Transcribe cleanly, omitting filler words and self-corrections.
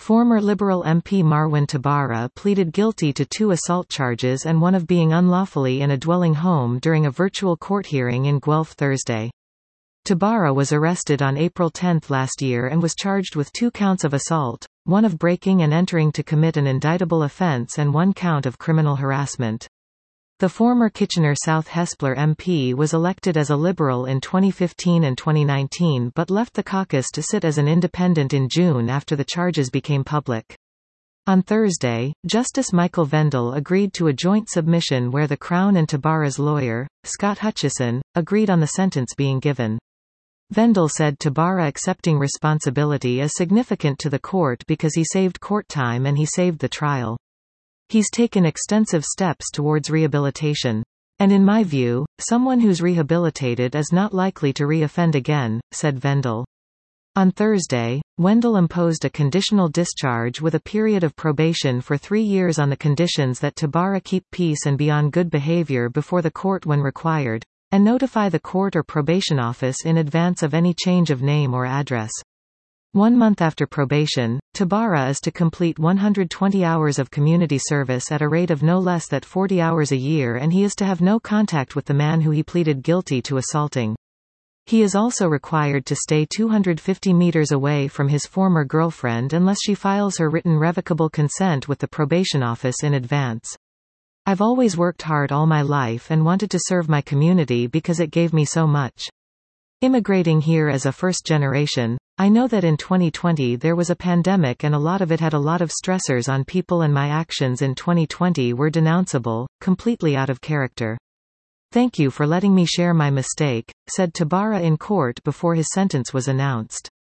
Former Liberal MP Marwan Tabara pleaded guilty to 2 assault charges and one of being unlawfully in a dwelling home during a virtual court hearing in Guelph Thursday. Tabara was arrested on April 10 last year and was charged with 2 counts of assault, 1 of breaking and entering to commit an indictable offence and 1 count of criminal harassment. The former Kitchener South Hespeler MP was elected as a Liberal in 2015 and 2019 but left the caucus to sit as an independent in June after the charges became public. On Thursday, Justice Michael Vendel agreed to a joint submission where the Crown and Tabara's lawyer, Scott Hutchison, agreed on the sentence being given. Vendel said Tabara accepting responsibility is significant to the court because he saved court time and he saved the trial. He's taken extensive steps towards rehabilitation. And in my view, someone who's rehabilitated is not likely to re-offend again, said Vendel. On Thursday, Wendell imposed a conditional discharge with a period of probation for 3 years on the conditions that Tabara keep peace and be on good behavior before the court when required, and notify the court or probation office in advance of any change of name or address. 1 month after probation, Tabara is to complete 120 hours of community service at a rate of no less than 40 hours a year, and he is to have no contact with the man who he pleaded guilty to assaulting. He is also required to stay 250 meters away from his former girlfriend unless she files her written revocable consent with the probation office in advance. I've always worked hard all my life and wanted to serve my community because it gave me so much. Immigrating here as a first generation, I know that in 2020 there was a pandemic and a lot of it had a lot of stressors on people, and my actions in 2020 were denounceable, completely out of character. Thank you for letting me share my mistake, said Tabara in court before his sentence was announced.